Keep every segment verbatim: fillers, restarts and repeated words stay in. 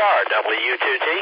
R, W two T.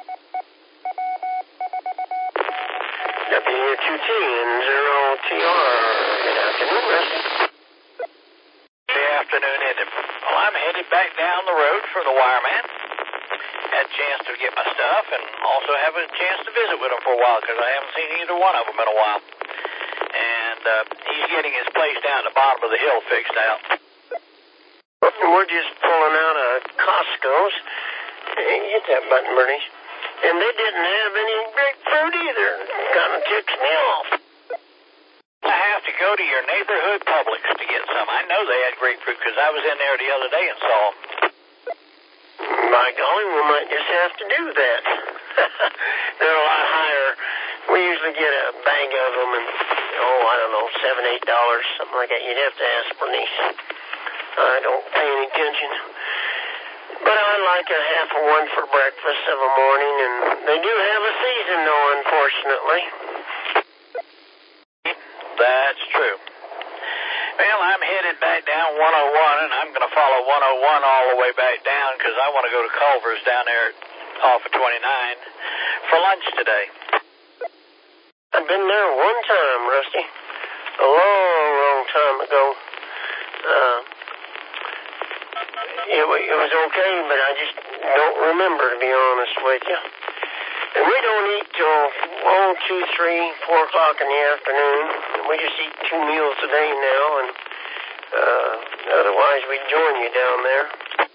W two T and zero T R. Good afternoon, Rusty. Good afternoon, Eddie. Well, I'm headed back down the road for the wireman. Had a chance to get my stuff and also have a chance to visit with him for a while because I haven't seen either one of them in a while. And uh, he's getting his place down at the bottom of the hill fixed out. We're just pulling out of Costco's. Hey, hit that button, Bernie. And they didn't have any grapefruit either. Kind of ticks me off. I have to go to your neighborhood Publix to get some. I know they had grapefruit because I was in there the other day and saw them. By golly, we might just have to do that. They're a lot higher. We usually get a bag of them and, oh, I don't know, seven, eight dollars, something like that. You'd have to ask Bernice. I don't pay any attention. But I like a half of one for breakfast of a morning, and they do have a season, though, unfortunately. That's true. Well, I'm headed back down one oh one, and I'm going to follow one oh one all the way back down because I want to go to Culver's down there off of twenty-nine for lunch today. I've been there one time, Rusty. A long, long time ago. Uh, it, it was okay, but I just don't remember, to be honest with you. And we don't eat till, oh, two, three, four o'clock in the afternoon. We just eat two meals a day now, and uh, otherwise we'd join you down there.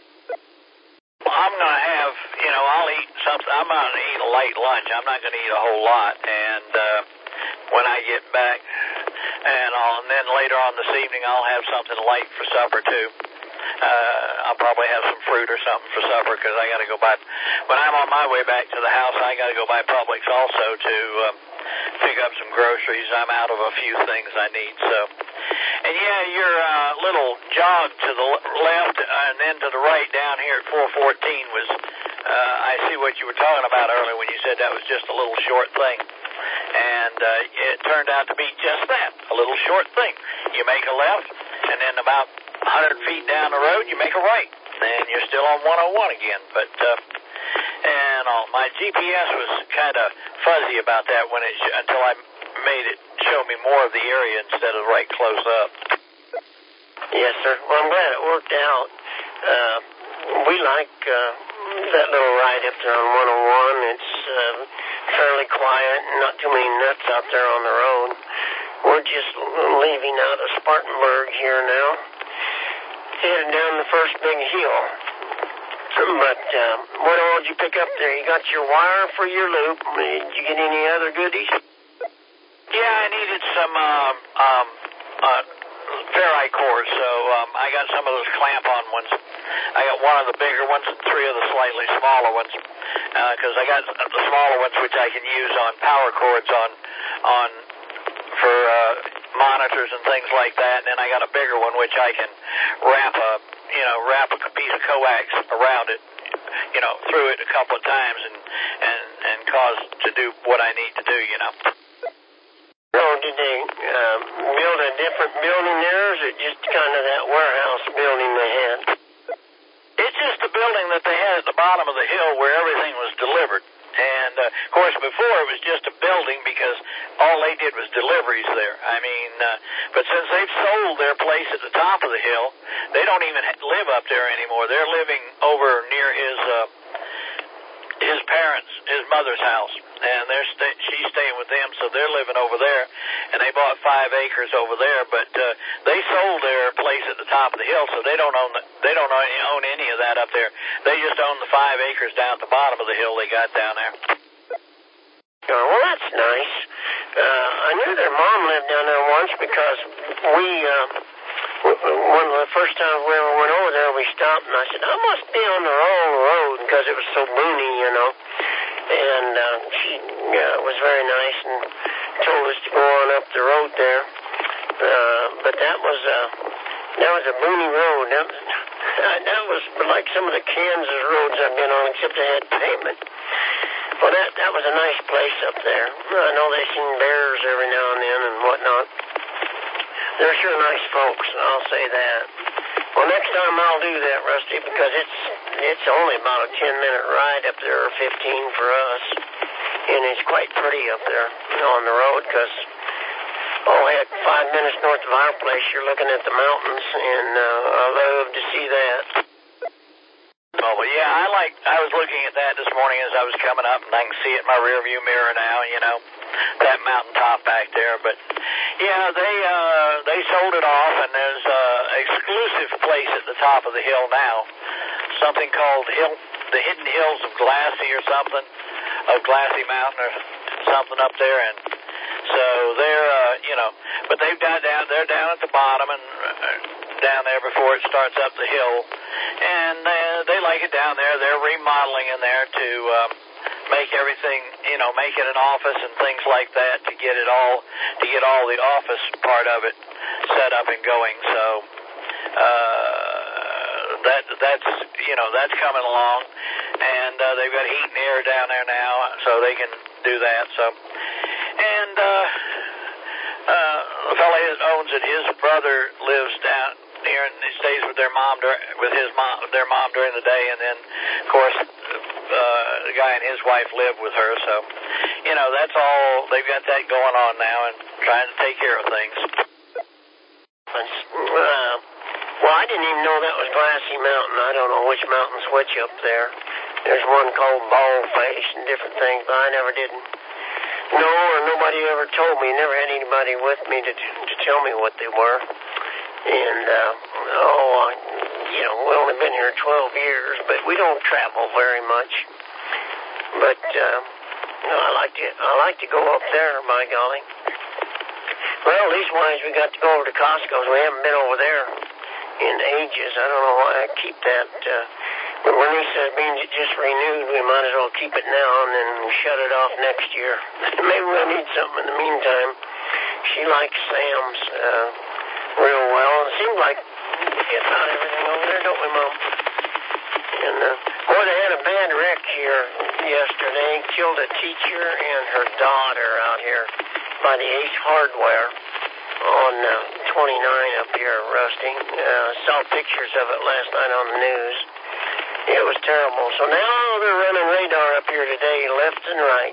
Well, I'm going to have, you know, I'll eat something. I'm going to eat a late lunch. I'm not going to eat a whole lot. And uh, when I get back, and, I'll, and then later on this evening, I'll have something light for supper, too. Uh, I'll probably have some fruit or something for supper because I got to go by. When I'm on my way back to the house, I got to go by Publix also to um, pick up some groceries. I'm out of a few things I need. So, and yeah, your uh, little jog to the left and then to the right down here at four fourteen was. Uh, I see what you were talking about earlier when you said that was just a little short thing. And uh, it turned out to be just that, a little short thing. You make a left, and then about one hundred feet down the road, you make a right. And you're still on one oh one again. But, uh, and all, my G P S was kind of fuzzy about that when it, until I made it show me more of the area instead of right close up. Yes, sir. Well, I'm glad it worked out. Uh, we like uh, that little ride up there on one oh one. It's uh, fairly quiet and not too many nuts out there on the road. We're just leaving out of Spartanburg here now, headed down the first big hill. But uh, what all did you pick up there? You got your wire for your loop. Did you get any other goodies? Yeah, I needed some um, um, uh, ferrite cores, so um, I got some of those clamp-on ones. I got one of the bigger ones and three of the slightly smaller ones, because uh, I got the smaller ones which I can use on power cords on on for uh, monitors and things like that, and then I got a bigger one which I can wrap a you know wrap a piece of coax around it, you know, through it a couple of times and and and cause to do what I need to do, you know. So did they uh, build a different building there, or is it just kind of that warehouse building they had? It's just the building that they had at the bottom of the hill where everything was delivered. And, uh, of course, before it was just a building because all they did was deliveries there. I mean, uh, but since they've sold their place at the top of the hill, they don't even live up there anymore. They're living over near his uh, his parents, his mother's house, and they're sta- she's staying with them, so they're living over there. And they bought five acres over there, but uh, they sold their place at the top of the hill, so they don't own the, they don't own, own any of that up there. They just own the five acres down at the bottom of the hill they got down there. Oh, well, that's nice. Uh, I knew their mom lived down there once because we, uh, one of the first times we ever went over there, we stopped, and I said, I must be on the wrong road because it was so boony, you know. And uh, she uh, was very nice and told us to go on up the road there. Uh, but that was uh, that was a boony road. That was, that was like some of the Kansas roads I've been on, except they had pavement. Well, that that was a nice place up there. I know they've seen bears every now and then and whatnot. They're sure nice folks, I'll say that. Well, next time I'll do that, Rusty, because it's it's only about a ten-minute ride up there, or fifteen for us. And it's quite pretty up there, you know, on the road, because, oh, heck, five minutes north of our place, you're looking at the mountains, and uh, I love to see that. Oh, well, yeah, I like, I was looking at that this morning as I was coming up, and I can see it in my rearview mirror now, you know, that mountaintop back there. But, yeah, they uh, they sold it off, and there's an exclusive place at the top of the hill now, something called Hill, the Hidden Hills of Glassy or something, of Glassy Mountain or something up there, and so they're, uh, you know, but they've got down, they're down at the bottom and uh, down there before it starts up the hill, and uh, they like it down there. They're remodeling in there to um, make everything, you know, make it an office and things like that to get it all, to get all the office part of it set up and going. So uh, that that's, you know, that's coming along, and uh, they've got heat and air down there now, so they can do that. So, and uh, uh, the fellow that owns it, his brother lives down here, and he stays with their mom, with his mom, their mom during the day, and then, of course, uh, the guy and his wife live with her. So, you know, that's all. They've got that going on now, and trying to take care of things. Uh, well, I didn't even know that was Glassy Mountain. I don't know which mountain's which up there. There's one called Baldface and different things, but I never did know, or nobody ever told me. Never had anybody with me to to tell me what they were. And, uh, oh, I, you know, we've only been here twelve years, but we don't travel very much. But, uh, you know, I like to, I like to go up there, by golly. Well, leastwise, we got to go over to Costco's. We haven't been over there in ages. I don't know why I keep that. Uh, but when he says being just renewed, we might as well keep it now and then shut it off next year. Maybe we'll need something in the meantime. She likes Sam's uh, real well. It seems like we get about everything over there, don't we, Mom? And, uh, boy, they had a bad wreck here yesterday. Killed a teacher and her daughter out here by the Ace Hardware on uh, twenty-nine up here, Rusty. Uh, saw pictures of it last night on the news. It was terrible. So now they're running radar up here today, left and right.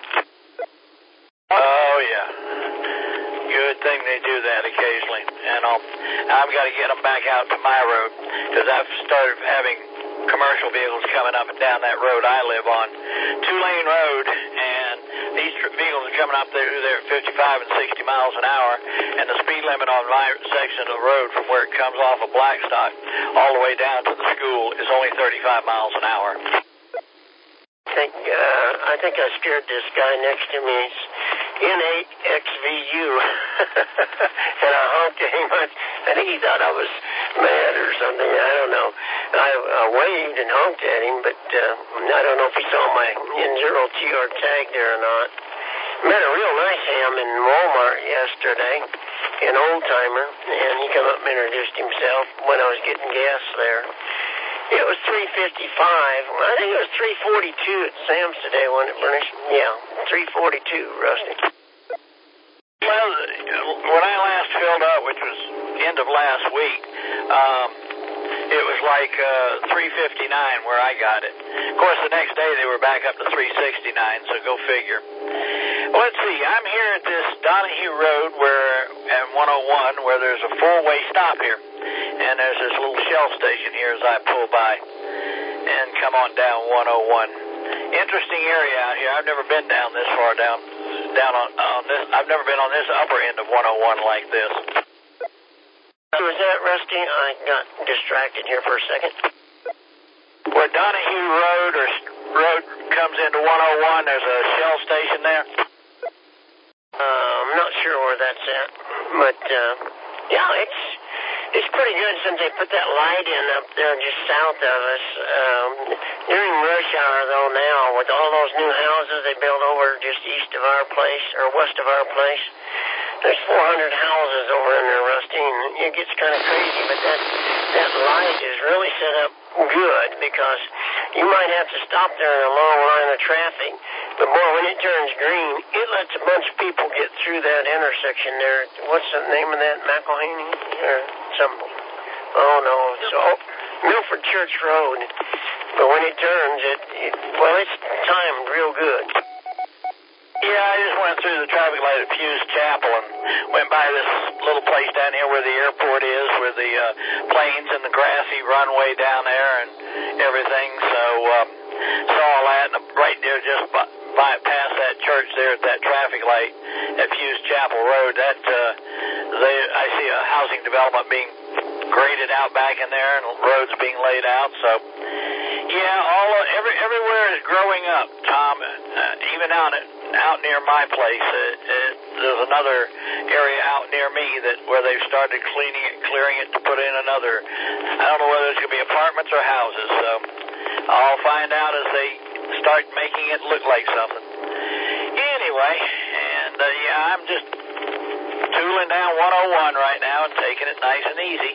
Oh, yeah. Good thing they do that occasionally. And I'll, I've got to get them back out to my road, because I've started having commercial vehicles coming up and down that road I live on. Two-lane road, and these vehicles are coming up there, they're at fifty-five and sixty miles an hour, and the speed limit on my section of the road from where it comes off of Blackstock all the way down to the school is only thirty-five miles an hour. I think, uh, I think I scared this guy next to me. It's N eight X V U. And I honked at him. I, I think he thought I was mad or something. I don't know. I, I waved and honked at him, but uh, I don't know if he saw my N zero T R tag there or not. Met a real nice ham in Walmart yesterday, an old-timer, and he came up and introduced himself when I was getting gas there. It was three fifty-five. I think it was three forty-two at Sam's today, wasn't it, Bernice? Yeah, three forty-two, Rusty. Well, when I last filled up, which was end of last week, um, it was like uh, three fifty-nine where I got it. Of course, the next day they were back up to three sixty-nine, so go figure. Well, let's see. I'm here at this Donahue Road where, at one oh one, where there's a four-way stop here. And there's this little Shell station here as I pull by and come on down one oh one. Interesting area out here. I've never been down this far down, down on, on this. I've never been on this upper end of one oh one like this. Was that, Rusty? I got distracted here for a second. Where Donahue Road or road comes into one oh one, there's a Shell station there. Uh, I'm not sure where that's at, but uh, yeah, it's. It's pretty good since they put that light in up there just south of us. Um, during rush hour, though, now, with all those new houses they built over just east of our place, or west of our place, there's four hundred houses over in there, Rusty, and it gets kind of crazy, but that, that light is really set up good, because you might have to stop there in a long line of traffic, but boy, when it turns green, it lets a bunch of people get through that intersection there. What's the name of that, McElhaney? Or something. Oh, no. So, Milford Church Road. But when it turns, it, it well, it's timed real good. Yeah, I just went through the traffic light at Fuse Chapel and went by this little place down here where the airport is, where the uh, planes and the grassy runway down there and everything. So um, saw all that, and right there just by, by past that church there at that traffic light at Fuse Chapel Road, that uh, they, I see a housing development being graded out back in there and roads being laid out. So yeah, all uh, every everywhere is growing up, Tom. Uh, even out at out near my place, uh, uh, there's another area out near me that where they've started cleaning it, clearing it to put in another. I don't know whether it's going to be apartments or houses. So I'll find out as they start making it look like something. Anyway, and uh, yeah, I'm just tooling down one oh one right now and taking it nice and easy.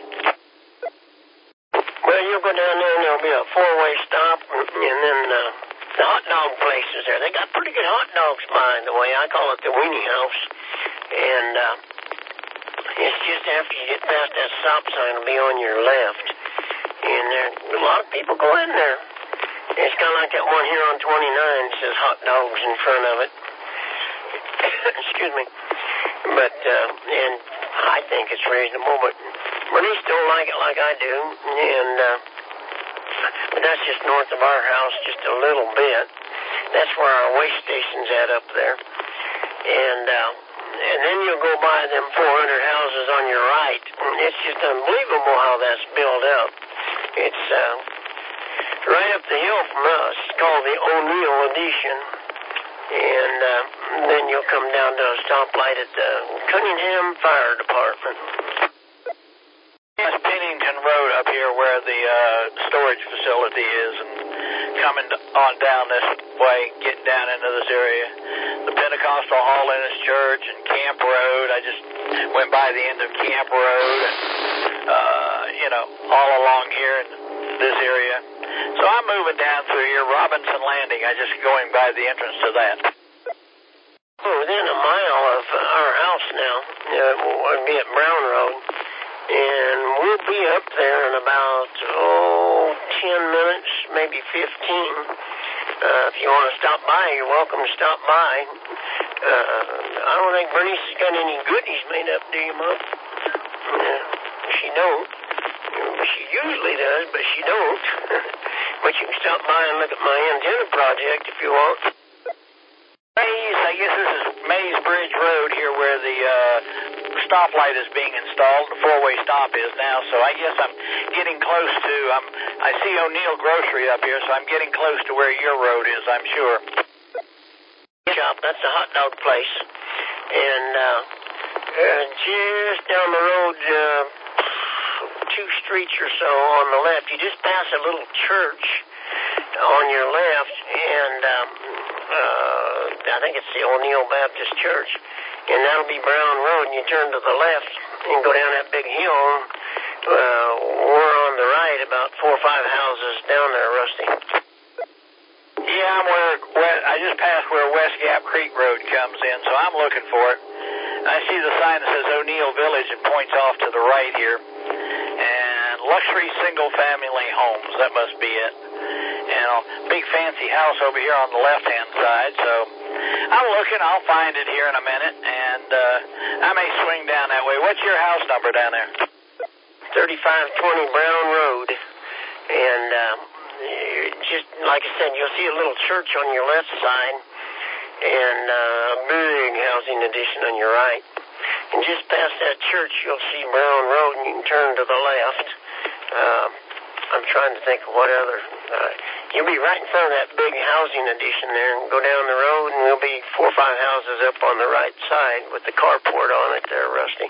Well, you'll go down there and there'll be a four-way stop, and then uh, the hot dog places there. They got pretty good hot dogs, by the way. I call it the Weenie House. And uh, it's just after you get past that stop sign, it'll be on your left. And there, a lot of people go in there. It's kind of like that one here on twenty-nine that says hot dogs in front of it. Excuse me. But, uh, and I think it's reasonable, but Bernice don't like it like I do, and, uh, but that's just north of our house, just a little bit. That's where our waste station's at up there. And, uh, and then you'll go by them four hundred houses on your right, and it's just unbelievable how that's built up. It's, uh, right up the hill from us. It's called the O'Neill Addition. And uh, then you'll come down to a stoplight at the Cunningham Fire Department. It's Pennington Road up here where the uh, storage facility is, and coming on down this way, getting down into this area. The Pentecostal Holiness Church and Camp Road. I just went by the end of Camp Road, and, uh, you know, all along here in this area. So I'm moving down through here, Robinson Landing. I just going by the entrance to that. Oh, within a mile of our house now, uh, would be at Brown Road, and we'll be up there in about, oh, ten minutes, maybe fifteen. Uh, if you want to stop by, you're welcome to stop by. Uh, I don't think Bernice has got any goodies made up, do you, Mom? Uh, she don't. She usually does, but she don't. But you can stop by and look at my antenna project if you want. Maze, I guess this is Maze Bridge Road here where the uh, stoplight is being installed. The four-way stop is now, so I guess I'm getting close to, I'm, I see O'Neill Grocery up here, so I'm getting close to where your road is, I'm sure. Shop, that's a hot dog place. And uh, uh, just down the road, uh, two streets or so on the left, you just pass a little church on your left, and um, uh, I think it's the O'Neill Baptist Church, and that'll be Brown Road, and you turn to the left and go down that big hill. Uh, we're on the right, about four or five houses down there, Rusty. Yeah, I'm where, where I just passed where West Gap Creek Road comes in, so I'm looking for it. I see the sign that says O'Neill Village and points off to the right here. And luxury single-family homes, that must be it. And a big fancy house over here on the left-hand side. So I'm looking. I'll find it here in a minute, and uh, I may swing down that way. What's your house number down there? thirty-five twenty Brown Road. And um, just like I said, you'll see a little church on your left side and uh, a big housing addition on your right. And just past that church, you'll see Brown Road, and you can turn to the left. Uh, I'm trying to think of what other. Uh, you'll be right in front of that big housing addition there, and go down the road, and there'll be four or five houses up on the right side with the carport on it there, Rusty.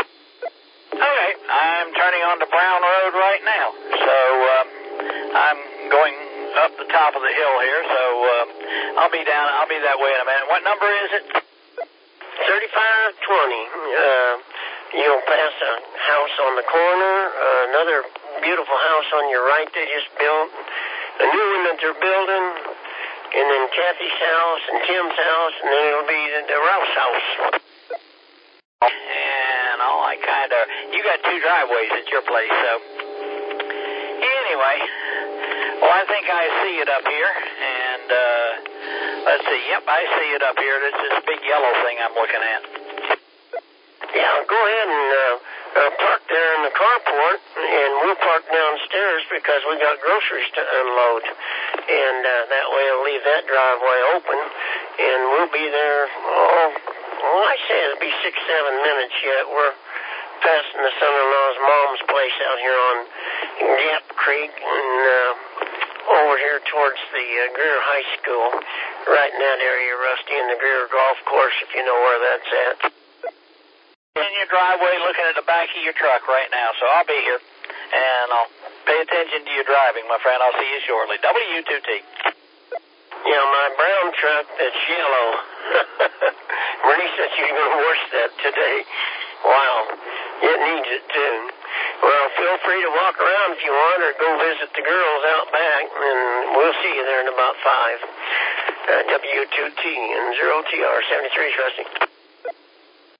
Okay, I'm turning onto Brown Road right now. So uh, I'm going up the top of the hill here, so uh, I'll be down. I'll be that way in a minute. What number is it? thirty-five twenty. Uh, you'll pass a house on the corner, uh, another beautiful house on your right they just built, a new one that they're building, and then Kathy's house and Tim's house, and then it'll be the, the Rouse house. And know, I kind of, you got two driveways at your place, so. Anyway, well, I think I see it up here, and uh, let's see, yep, I see it up here. It's this big yellow thing I'm looking at. Yeah, go ahead and uh, uh, park there in the carport, and we'll park downstairs because we got groceries to unload. And uh, that way I'll leave that driveway open, and we'll be there, oh, well, I say it'll be six, seven minutes yet. We're passing the son-in-law's mom's place out here on Gap Creek and uh, over here towards the uh, Greer High School, right in that area, Rusty, in the Greer Golf Course, if you know where that's at. In your driveway looking at the back of your truck right now, so I'll be here, and I'll pay attention to your driving, my friend. I'll see you shortly. W two T. Yeah, my brown truck that's yellow. Bernie said she was going to wash that today. Wow, it needs it too. Well, feel free to walk around if you want, or go visit the girls out back, and we'll see you there in about five. Uh, W two T and zero T R seventy-three, Rusty.